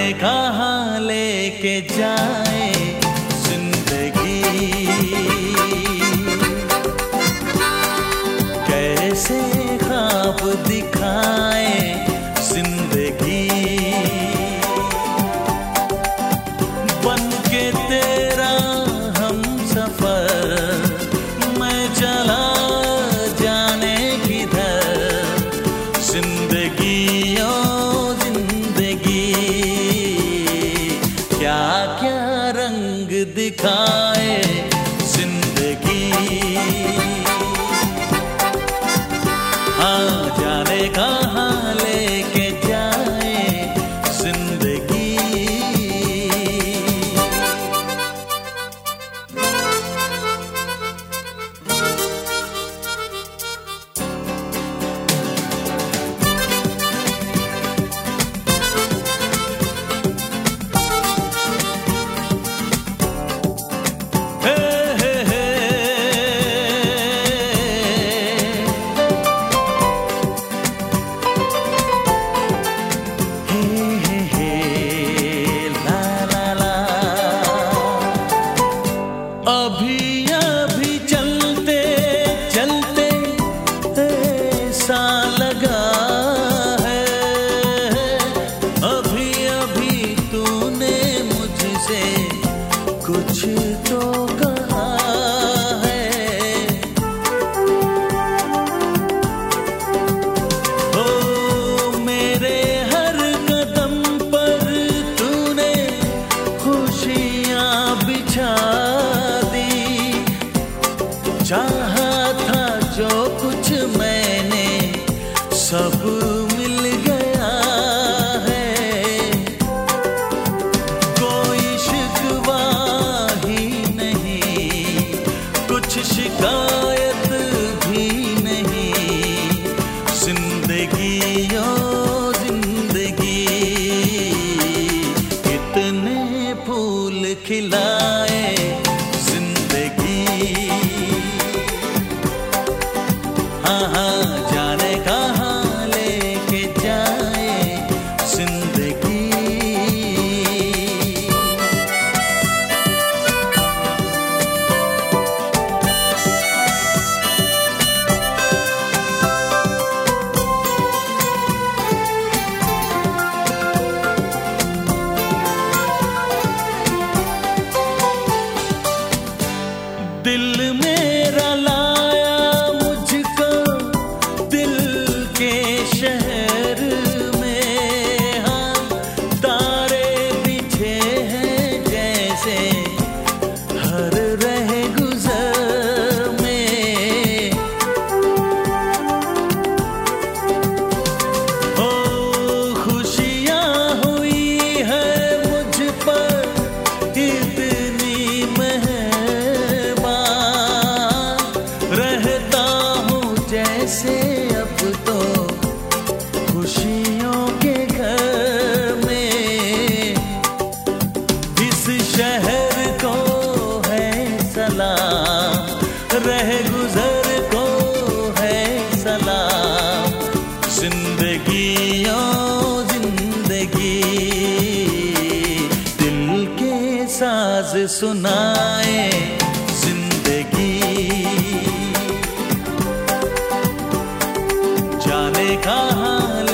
जाने कहाँ लेके जाए जिंदगी, कैसे ख्वाब दिखाए जिंदगी, बनके तेरा हम सफर मैं चला जाने किधर, जिंदगी ओ जिंदगी क्या क्या रंग दिखाए जिंदगी। हाँ जाने कहाँ लेके जाए जिंदगी। अभी अभी चलते चलते ऐसा लगा है, अभी अभी तूने मुझसे कुछ तो कहा है। ओ मेरे हर कदम पर तूने खुशियाँ बिछा, चाहा था जो कुछ मैंने सब मिल गया है, कोई शिकवा ही नहीं, कुछ शिकायत भी नहीं, जिंदगी ओ जिंदगी कितने फूल खिलाए जिंदगी। हाँ जाने कहाँ लेके जाए जिंदगी। दिल मेरा लाया मुझको दिल के शहर में, हाँ तारे बिछे हैं जैसे हर रहे गुजर में। ओ खुशियाँ हुई है मुझ पर इतनी मेहरबान, रहता हूँ जैसे अब तो खुशियों के घर में। इस शहर को है सलाम, रहे गुजर को है सलाम, जिंदगी ओ जिंदगी दिल के साज सुनाए जिंदगी। जाने कहाँ